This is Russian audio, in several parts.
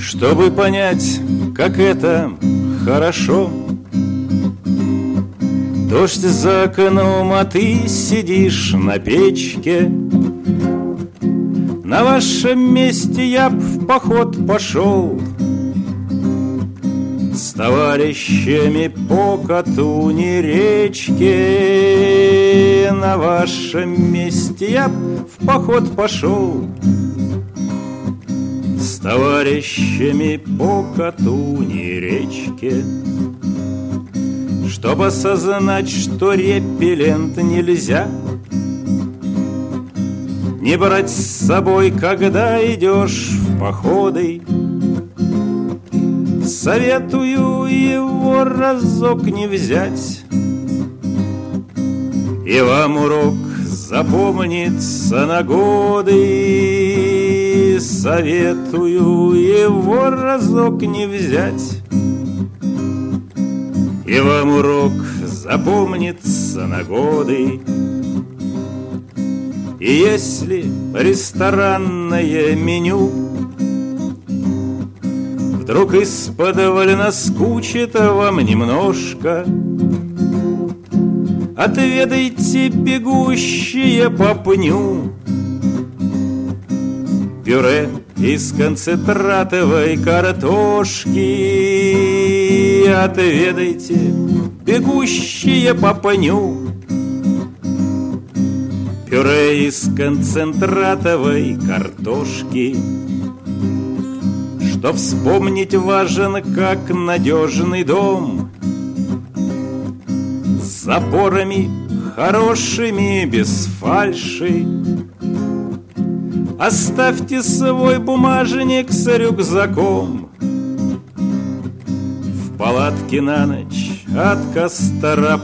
Чтобы понять, как это хорошо. Дождь за окном, а ты сидишь на печке. На вашем месте я б в поход пошел с товарищами по Катуни речке. На вашем месте я б в поход пошел с товарищами по Катуни речке. Чтоб осознать, что репеллент нельзя не брать с собой, когда идешь в походы, советую его разок не взять, и вам урок запомнится на годы. Советую его разок не взять, и вам урок запомнится на годы. И если ресторанное меню вдруг из-под наскучит вам немножко, отведайте бегущие по пню пюре из концентратовой картошки. Отведайте бегущие по пню пюре из концентратовой картошки. Что вспомнить важен, как надежный дом с запорами хорошими, без фальши. Оставьте свой бумажник с рюкзаком в палатке на ночь от костра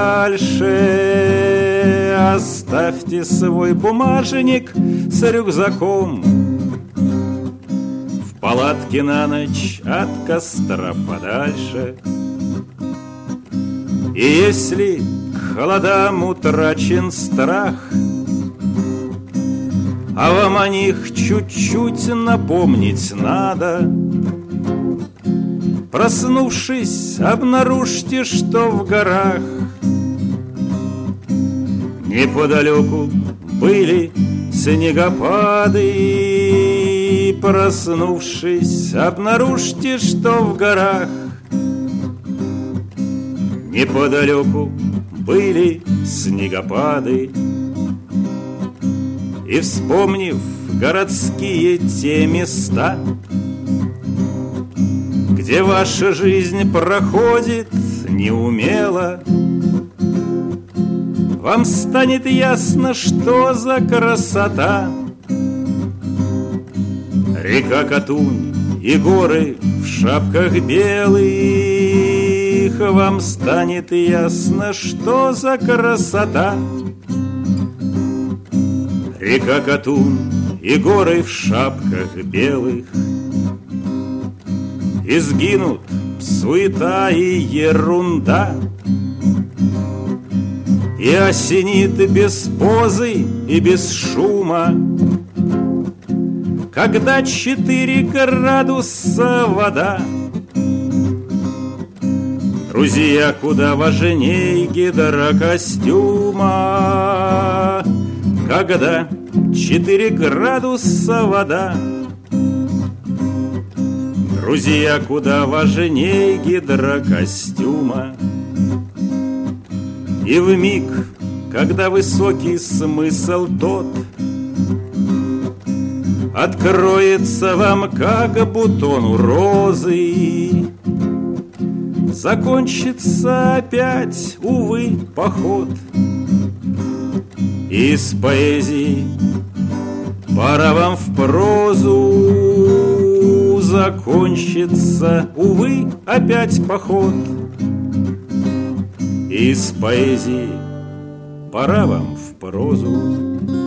подальше. Оставьте свой бумажник с рюкзаком в палатке на ночь от костра подальше. И если к холодам утрачен страх, а вам о них чуть-чуть напомнить надо, проснувшись, обнаружьте, что в горах неподалеку были снегопады. Проснувшись, обнаружьте, что в горах неподалеку были снегопады. И вспомнив городские те места, где ваша жизнь проходит неумело, вам станет ясно, что за красота река Катунь и горы в шапках белых. Вам станет ясно, что за красота река Катунь и горы в шапках белых. И сгинут суета и ерунда, и осенит без позы и без шума, когда 4 градуса вода. Друзья, куда важней гидрокостюма, когда 4 градуса вода. Друзья, куда важней гидрокостюма. И вмиг, когда высокий смысл тот откроется вам, как бутону розы, закончится опять, увы, поход. Из поэзии пора вам в прозу, закончится, увы, опять поход. Из поэзии пора вам в прозу.